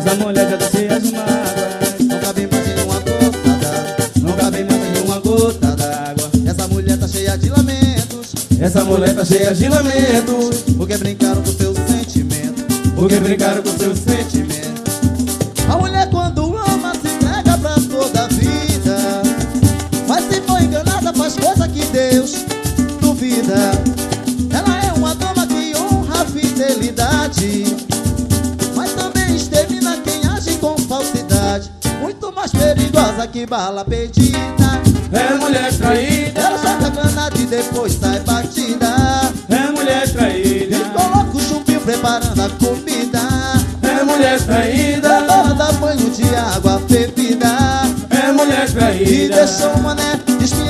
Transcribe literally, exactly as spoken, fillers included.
Essa mulher já tá cheia de mágoa. Não cabe mais em uma gota d'água. Não cabe mais em uma gota d'água. Essa mulher tá cheia de lamentos. Essa mulher tá cheia de lamentos. Porque brincaram com seus sentimentos. Porque brincaram com seus sentimentos. A mulher quando ama se entrega pra toda a vida. Mas se for enganada faz coisa que Deus duvida. Ela é uma dama que honra a fidelidade, mas também extermina quem age com falsidade. Muito mais perigosa que bala perdida. É mulher traída. Ela joga granada e depois sai batida. É mulher traída. E coloca o chumbinho preparando a comida. É mulher traída. Ela dá banho de água fervida. É mulher traída. E deixou o mané despintar